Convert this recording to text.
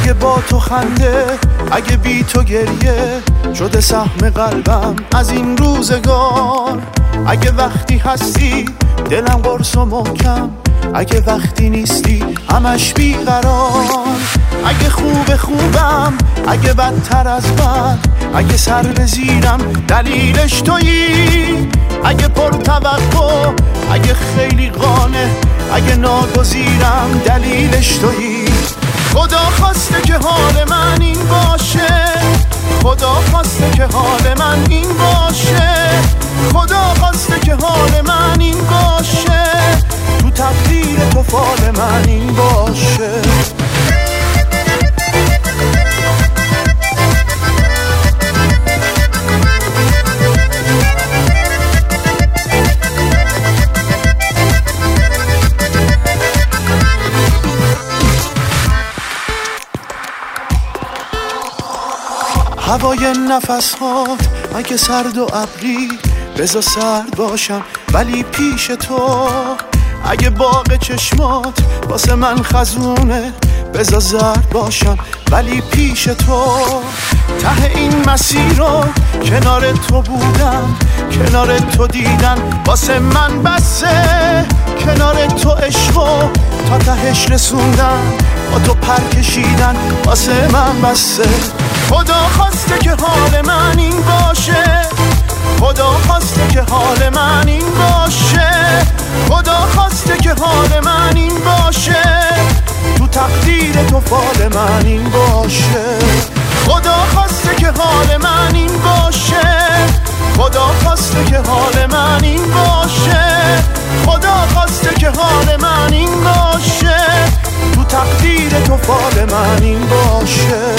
اگه با تو خنده، اگه بی تو گریه شده سهم قلبم از این روزگار. اگه وقتی هستی دلم قرص و محکم، اگه وقتی نیستی همش بیقرار. اگه خوبم، اگه بدتر از بد، اگه سر به زیرم دلیلش تویی. اگه پرتوقع، اگه خیلی قانع، اگه ناگزیرم دلیلش تویی. خدا خواسته که حال من این باشه، خدا خواسته که حال من این باشه، خدا خواسته که حال من این باشه، تو تقدیر تو فال من این باشه. هوای نفس ها اگه سرد و ابری، بذار سرد باشم ولی پیش تو. اگه باغ چشمات واسه من خزونه، بذار زرد باشم ولی پیش تو. ته این مسیر رو کنار تو بودم، کنار تو دیدن واسه من بسه. کنار تو عشقو تا تهش رسوندم، با تو پر کشیدن واسه من بسه. خدا خواسته که حال من این باشه، خدا خواسته که حال من این باشه، خدا خواسته که حال من این باشه، تو تقدیر تو فال من این باشه. خدا خواسته که حال من این باشه، خدا خواسته که حال من این باشه، خدا خواسته که حال من این باشه، تو تقدیر تو فال من این باشه.